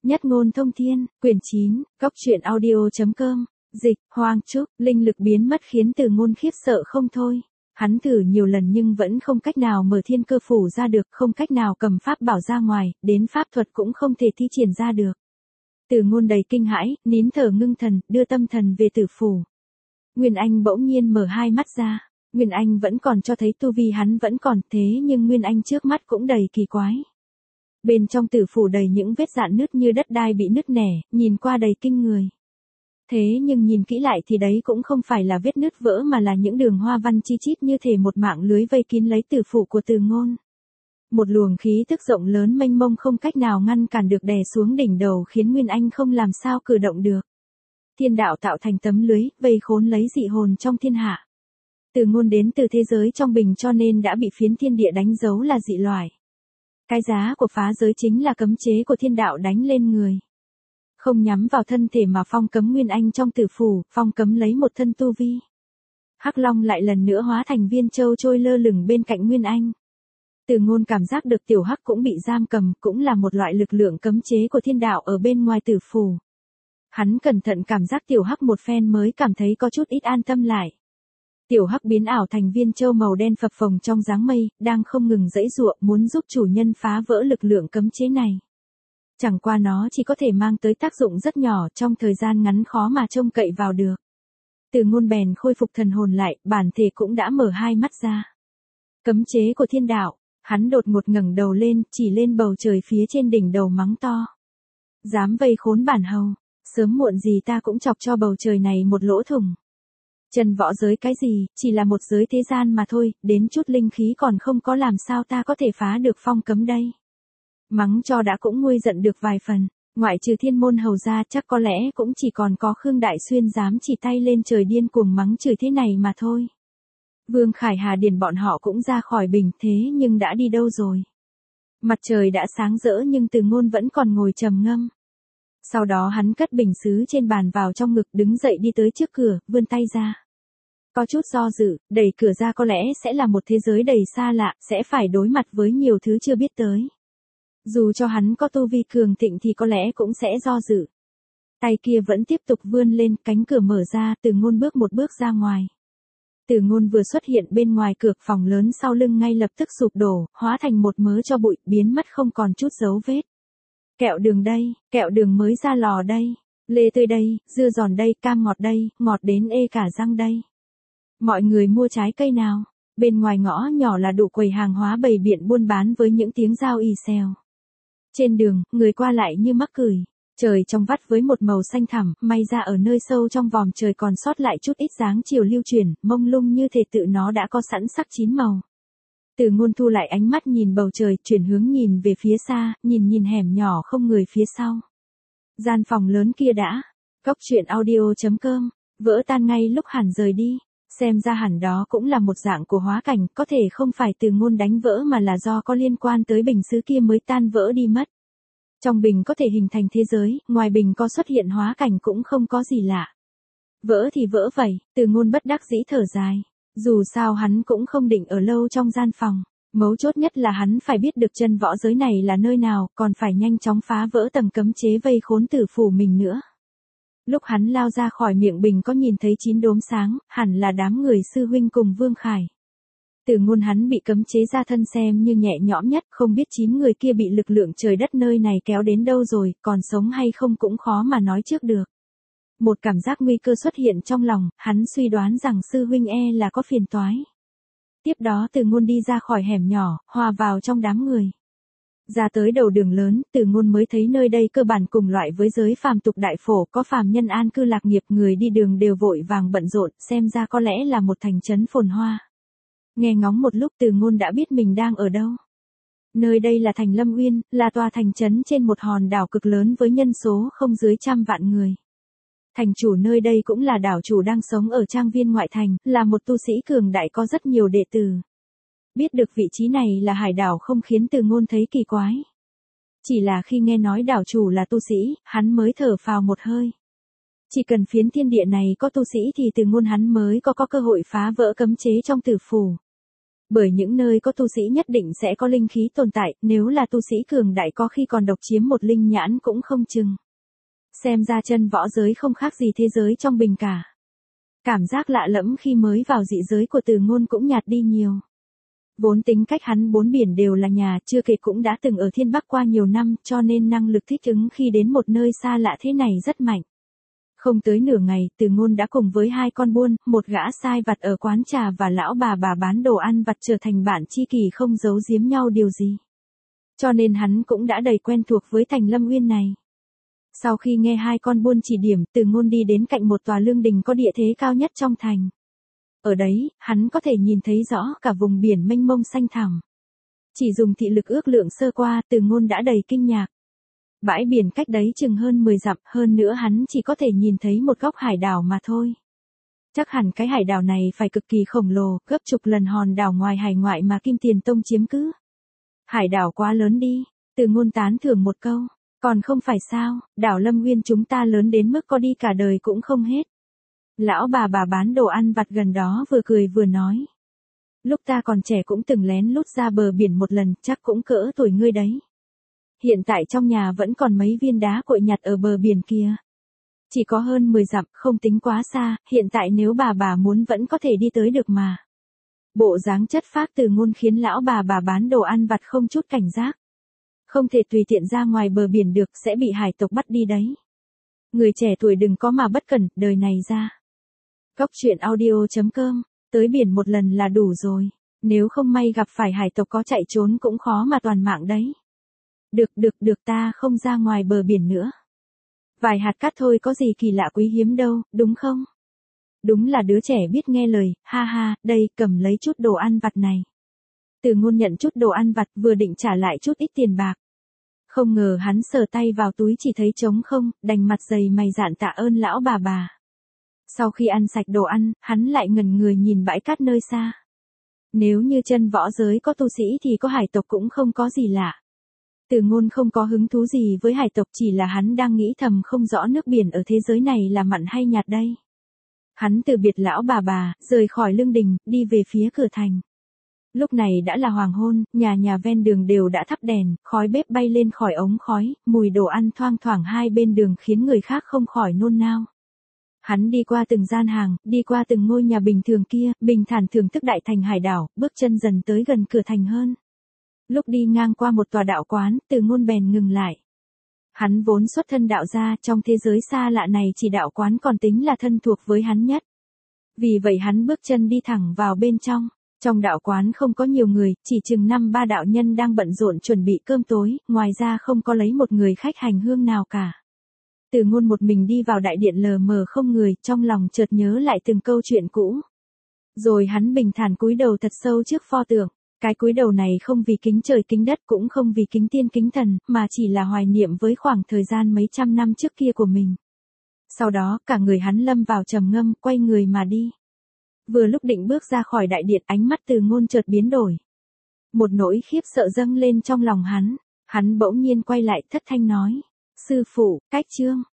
Nhất ngôn thông thiên, quyển 9, Góc truyện audio.com, dịch, Hoang Trúc, linh lực biến mất khiến Từ Ngôn khiếp sợ không thôi. Hắn thử nhiều lần nhưng vẫn không cách nào mở thiên cơ phủ ra được, không cách nào cầm pháp bảo ra ngoài, đến pháp thuật cũng không thể thi triển ra được. Từ Ngôn đầy kinh hãi, nín thở ngưng thần, đưa tâm thần về tử phủ. Nguyên Anh bỗng nhiên mở hai mắt ra. Nguyên Anh vẫn còn cho thấy tu vi hắn vẫn còn, thế nhưng Nguyên Anh trước mắt cũng đầy kỳ quái. Bên trong tử phủ đầy những vết rạn nứt như đất đai bị nứt nẻ, nhìn qua đầy kinh người. Thế nhưng nhìn kỹ lại thì đấy cũng không phải là vết nứt vỡ mà là những đường hoa văn chi chít như thể một mạng lưới vây kín lấy tử phủ của Từ Ngôn. Một luồng khí tức rộng lớn mênh mông không cách nào ngăn cản được đè xuống đỉnh đầu khiến Nguyên Anh không làm sao cử động được. Thiên đạo tạo thành tấm lưới, vây khốn lấy dị hồn trong thiên hạ. Từ Ngôn đến từ thế giới trong bình cho nên đã bị phiến thiên địa đánh dấu là dị loài. Cái giá của phá giới chính là cấm chế của thiên đạo đánh lên người. Không nhắm vào thân thể mà phong cấm Nguyên Anh trong tử phủ, phong cấm lấy một thân tu vi. Hắc Long lại lần nữa hóa thành viên châu trôi lơ lửng bên cạnh Nguyên Anh. Từ Ngôn cảm giác được tiểu hắc cũng bị giam cầm, cũng là một loại lực lượng cấm chế của thiên đạo ở bên ngoài tử phủ. Hắn cẩn thận cảm giác tiểu hắc một phen mới cảm thấy có chút ít an tâm lại. Tiểu hắc biến ảo thành viên châu màu đen phập phồng trong dáng mây, đang không ngừng giãy giụa muốn giúp chủ nhân phá vỡ lực lượng cấm chế này. Chẳng qua nó chỉ có thể mang tới tác dụng rất nhỏ, trong thời gian ngắn khó mà trông cậy vào được. Từ Ngôn bèn khôi phục thần hồn lại, bản thể cũng đã mở hai mắt ra. Cấm chế của thiên đạo, hắn đột ngột ngẩng đầu lên, chỉ lên bầu trời phía trên đỉnh đầu mắng to. Dám vây khốn bản hầu, sớm muộn gì ta cũng chọc cho bầu trời này một lỗ thủng. Chân võ giới cái gì, chỉ là một giới thế gian mà thôi, đến chút linh khí còn không có làm sao ta có thể phá được phong cấm đây. Mắng cho đã cũng nguôi giận được vài phần, ngoại trừ thiên môn hầu ra chắc có lẽ cũng chỉ còn có Khương Đại Xuyên dám chỉ tay lên trời điên cuồng mắng chửi thế này mà thôi. Vương Khải Hà Điền bọn họ cũng ra khỏi bình thế nhưng đã đi đâu rồi. Mặt trời đã sáng rỡ nhưng Từ Ngôn vẫn còn ngồi trầm ngâm. Sau đó hắn cất bình sứ trên bàn vào trong ngực đứng dậy đi tới trước cửa, vươn tay ra. Có chút do dự, đẩy cửa ra có lẽ sẽ là một thế giới đầy xa lạ, sẽ phải đối mặt với nhiều thứ chưa biết tới. Dù cho hắn có tu vi cường thịnh thì có lẽ cũng sẽ do dự. Tay kia vẫn tiếp tục vươn lên, cánh cửa mở ra, Từ Ngôn bước một bước ra ngoài. Từ Ngôn vừa xuất hiện bên ngoài cửa, phòng lớn sau lưng ngay lập tức sụp đổ, hóa thành một mớ tro bụi, biến mất không còn chút dấu vết. Kẹo đường đây, kẹo đường mới ra lò đây, lê tươi đây, dưa giòn đây, cam ngọt đây, ngọt đến ê cả răng đây. Mọi người mua trái cây nào? Bên ngoài ngõ nhỏ là đủ quầy hàng hóa bày biện buôn bán với những tiếng dao ì xèo. Trên đường, người qua lại như mắc cười. Trời trong vắt với một màu xanh thẳm, may ra ở nơi sâu trong vòm trời còn sót lại chút ít dáng chiều lưu chuyển, mông lung như thể tự nó đã có sẵn sắc chín màu. Từ Ngôn thu lại ánh mắt nhìn bầu trời, chuyển hướng nhìn về phía xa, nhìn hẻm nhỏ không người phía sau. Gian phòng lớn kia đã. Góc truyện audio.com, vỡ tan ngay lúc hẳn rời đi. Xem ra hẳn đó cũng là một dạng của hóa cảnh, có thể không phải Từ Ngôn đánh vỡ mà là do có liên quan tới bình sứ kia mới tan vỡ đi mất. Trong bình có thể hình thành thế giới, ngoài bình có xuất hiện hóa cảnh cũng không có gì lạ. Vỡ thì vỡ vậy, Từ Ngôn bất đắc dĩ thở dài. Dù sao hắn cũng không định ở lâu trong gian phòng. Mấu chốt nhất là hắn phải biết được chân võ giới này là nơi nào, còn phải nhanh chóng phá vỡ tầng cấm chế vây khốn tử phủ mình nữa. Lúc hắn lao ra khỏi miệng bình có nhìn thấy 9 đốm sáng, hẳn là đám người sư huynh cùng Vương Khải. Từ Ngôn hắn bị cấm chế ra thân xem như nhẹ nhõm nhất, không biết 9 người kia bị lực lượng trời đất nơi này kéo đến đâu rồi, còn sống hay không cũng khó mà nói trước được. Một cảm giác nguy cơ xuất hiện trong lòng, hắn suy đoán rằng sư huynh là có phiền toái. Tiếp đó Từ Ngôn đi ra khỏi hẻm nhỏ, hòa vào trong đám người. Ra tới đầu đường lớn, Từ Ngôn mới thấy nơi đây cơ bản cùng loại với giới phàm tục đại phổ, có phàm nhân an cư lạc nghiệp, người đi đường đều vội vàng bận rộn, xem ra có lẽ là một thành trấn phồn hoa. Nghe ngóng một lúc Từ Ngôn đã biết mình đang ở đâu. Nơi đây là thành Lâm Uyên, là tòa thành trấn trên một hòn đảo cực lớn với nhân số không dưới 100 vạn người. Thành chủ nơi đây cũng là đảo chủ đang sống ở trang viên ngoại thành, là một tu sĩ cường đại có rất nhiều đệ tử. Biết được vị trí này là hải đảo không khiến Từ Ngôn thấy kỳ quái. Chỉ là khi nghe nói đảo chủ là tu sĩ, hắn mới thở phào một hơi. Chỉ cần phiến thiên địa này có tu sĩ thì Từ Ngôn hắn mới có cơ hội phá vỡ cấm chế trong tử phủ. Bởi những nơi có tu sĩ nhất định sẽ có linh khí tồn tại, nếu là tu sĩ cường đại có khi còn độc chiếm một linh nhãn cũng không chừng. Xem ra chân võ giới không khác gì thế giới trong bình cả. Cảm giác lạ lẫm khi mới vào dị giới của Từ Ngôn cũng nhạt đi nhiều. Vốn tính cách hắn bốn biển đều là nhà, chưa kể cũng đã từng ở Thiên Bắc qua nhiều năm, cho nên năng lực thích ứng khi đến một nơi xa lạ thế này rất mạnh. Không tới nửa ngày, Từ Ngôn đã cùng với hai con buôn, một gã sai vặt ở quán trà và lão bà bán đồ ăn vặt trở thành bạn tri kỷ không giấu giếm nhau điều gì. Cho nên hắn cũng đã đầy quen thuộc với thành Lâm Uyên này. Sau khi nghe hai con buôn chỉ điểm, Từ Ngôn đi đến cạnh một tòa lương đình có địa thế cao nhất trong thành. Ở đấy, hắn có thể nhìn thấy rõ cả vùng biển mênh mông xanh thẳm. Chỉ dùng thị lực ước lượng sơ qua, Từ Ngôn đã đầy kinh ngạc. Bãi biển cách đấy chừng hơn 10 dặm, hơn nữa hắn chỉ có thể nhìn thấy một góc hải đảo mà thôi. Chắc hẳn cái hải đảo này phải cực kỳ khổng lồ, gấp chục lần hòn đảo ngoài hải ngoại mà Kim Tiền Tông chiếm cứ. Hải đảo quá lớn đi, Từ Ngôn tán thưởng một câu. Còn không phải sao, đảo Lâm Uyên chúng ta lớn đến mức có đi cả đời cũng không hết. Lão bà bán đồ ăn vặt gần đó vừa cười vừa nói. Lúc ta còn trẻ cũng từng lén lút ra bờ biển một lần, chắc cũng cỡ tuổi ngươi đấy. Hiện tại trong nhà vẫn còn mấy viên đá cội nhặt ở bờ biển kia. Chỉ có hơn 10 dặm, không tính quá xa, hiện tại nếu bà muốn vẫn có thể đi tới được mà. Bộ dáng chất phác Từ Ngôn khiến lão bà bán đồ ăn vặt không chút cảnh giác. Không thể tùy tiện ra ngoài bờ biển được, sẽ bị hải tộc bắt đi đấy. Người trẻ tuổi đừng có mà bất cẩn, đời này ra. Cóc truyện audio.com, tới biển một lần là đủ rồi, nếu không may gặp phải hải tộc có chạy trốn cũng khó mà toàn mạng đấy. Được ta không ra ngoài bờ biển nữa. Vài hạt cát thôi có gì kỳ lạ quý hiếm đâu, đúng không? Đúng là đứa trẻ biết nghe lời, ha ha, đây cầm lấy chút đồ ăn vặt này. Từ Ngôn nhận chút đồ ăn vặt vừa định trả lại chút ít tiền bạc. Không ngờ hắn sờ tay vào túi chỉ thấy trống không, đành mặt dày mày dạn tạ ơn lão bà. Sau khi ăn sạch đồ ăn, hắn lại ngẩn người nhìn bãi cát nơi xa. Nếu như chân võ giới có tu sĩ thì có hải tộc cũng không có gì lạ. Từ Ngôn không có hứng thú gì với hải tộc, chỉ là hắn đang nghĩ thầm không rõ nước biển ở thế giới này là mặn hay nhạt đây. Hắn từ biệt lão bà, rời khỏi lương đình, đi về phía cửa thành. Lúc này đã là hoàng hôn, nhà ven đường đều đã thắp đèn, khói bếp bay lên khỏi ống khói, mùi đồ ăn thoang thoảng hai bên đường khiến người khác không khỏi nôn nao. Hắn đi qua từng gian hàng, đi qua từng ngôi nhà bình thường kia, bình thản thưởng thức đại thành hải đảo, bước chân dần tới gần cửa thành hơn. Lúc đi ngang qua một tòa đạo quán, Từ Ngôn bèn ngừng lại. Hắn vốn xuất thân đạo gia, trong thế giới xa lạ này chỉ đạo quán còn tính là thân thuộc với hắn nhất. Vì vậy hắn bước chân đi thẳng vào bên trong. Trong đạo quán không có nhiều người, chỉ chừng 5-3 đạo nhân đang bận rộn chuẩn bị cơm tối, ngoài ra không có lấy một người khách hành hương nào cả. Từ Ngôn một mình đi vào đại điện lờ mờ không người, trong lòng chợt nhớ lại từng câu chuyện cũ. Rồi hắn bình thản cúi đầu thật sâu trước pho tượng. Cái cúi đầu này không vì kính trời kính đất cũng không vì kính tiên kính thần, mà chỉ là hoài niệm với khoảng thời gian mấy trăm năm trước kia của mình. Sau đó, cả người hắn lâm vào trầm ngâm, quay người mà đi. Vừa lúc định bước ra khỏi đại điện, ánh mắt Từ Ngôn chợt biến đổi. Một nỗi khiếp sợ dâng lên trong lòng hắn bỗng nhiên quay lại thất thanh nói. Sư phụ, cách chương.